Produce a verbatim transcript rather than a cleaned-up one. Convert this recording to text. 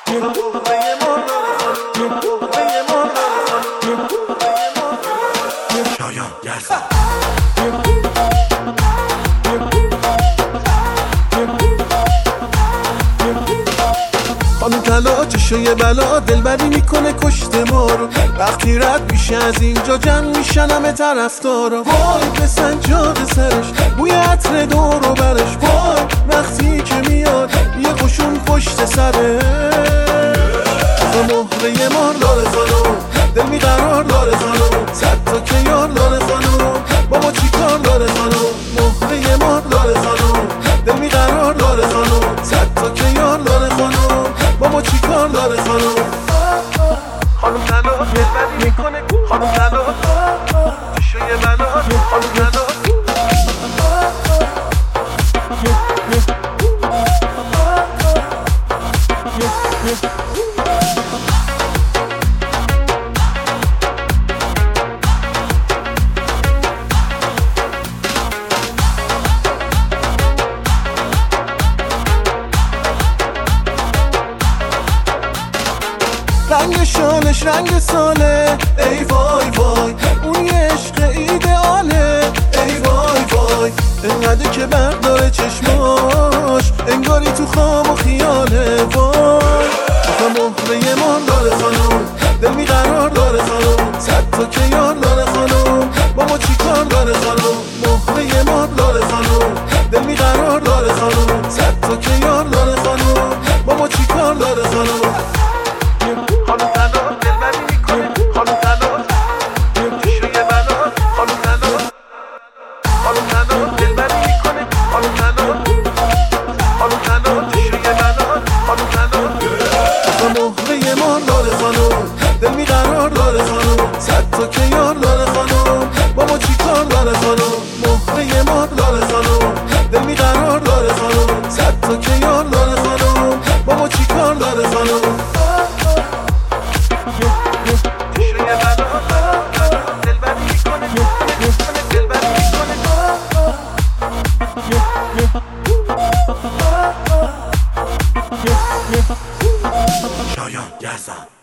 شایان یزدان خانم طلا چشه یه بلا دلبری میکنه کشت ما رو، وقتی رد میشه از اینجا جمع میشن همه طرفدارا. وای به سجاد سرش بوی عطر دور و برش، وای وقتی که میاد یه قشون پشت سره. آخه مهره مار داره خانم، دل میقرار داره خانم، صد تا که یار داره خانم، بابا چی کار داره خانم. مهره مار داره خانم، دل میقرار داره خانم، صد تا که یار داره خانم، بابا چی کار داره خانم. خانم طلا دلبری میکنه، خانم طلا چشه یه بلا، خانم طلا رنگ شالش رنگ ساله، ای وای وای اون یه عشق ایدئاله، ای وای وای انقدر که برداره چشماش انگاری تو خواب و خیاله. وای آخه مهره مار داره خانم، دل میقرار داره خانم، صد تا که یار داره خانم، بابا چی کار داره خانم. مهره مار داره خانم، دل میقرار داره خانم، صد تا که یار داره خانم، بابا چی کار داره خانم. خانم طلا دلبری میکنه، خانم طلا چشه یه بلا، خانم طلا خانم طلا دلبری میکنه، خانم طلا خانم طلا چشه یه بلا، خانم طلا. آخه مهره مار داره خانم، دل میقرار داره خانم، صد تا که یار داره خانم، بابا چی کار داره خانم. مهره مار داره خانم، دل میقرار داره خانم، صد تا که یار داره خانم، بابا چی کار داره خانم. شایان یزدان